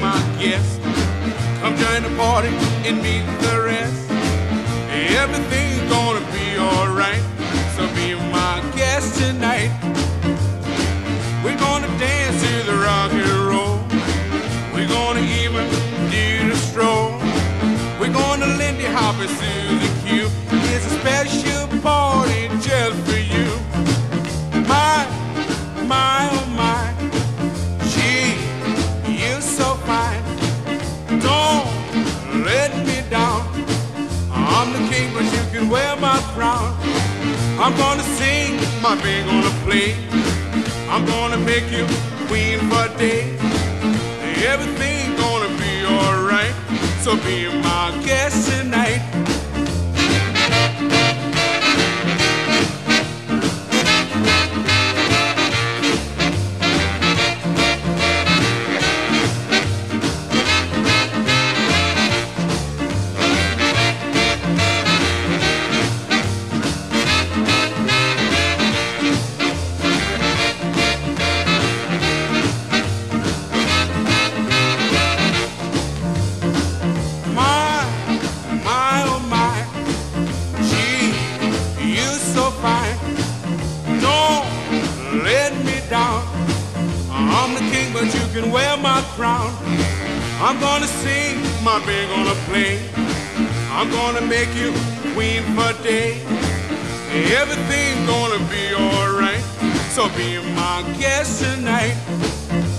my guest. Come join the party and meet the rest. Everything's gonna be alright, so be my guest tonight. We're gonna dance to the rock and roll. We're gonna even do the stroll. We're gonna Lindy Hop and Susie Q. It's a special party just for you. My, oh my, gee, you're so fine. Don't let me down. I'm the king, but you can wear my crown. I'm gonna sing, my band gonna play. I'm gonna make you queen for a day. Everything's gonna be alright, so be my guest tonight. I'm the king, but you can wear my crown. I'm gonna sing, my band gonna play. I'm gonna make you queen for a day. Everything's gonna be alright, so be my guest tonight.